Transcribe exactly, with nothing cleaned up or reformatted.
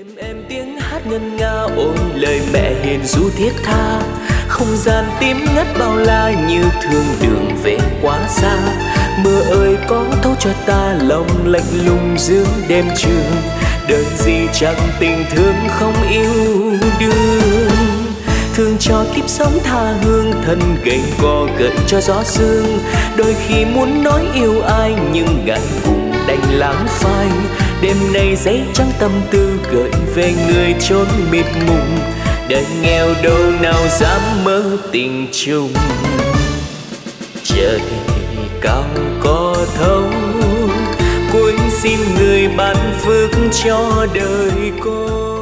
êm êm tiếng hát ngân nga ôi lời mẹ hiền ru thiết tha, không gian tím ngắt bao la như thương đường về quá xa. Mưa ơi có thấu cho ta lòng lạnh lùng giữa đêm trường, đời gì chẳng tình thương không yêu đương. Thương cho kiếp sống tha hương, thân gầy gò gợi cho gió sương. Đôi khi muốn nói yêu ai nhưng ngại ngùng đành lãng phai. Đêm nay giấy trắng tâm tư gợi về người chốn mịt mùng, đời nghèo đâu nào dám mơ tình chung. Trời cao có thấu, cuối xin người ban phước cho đời con.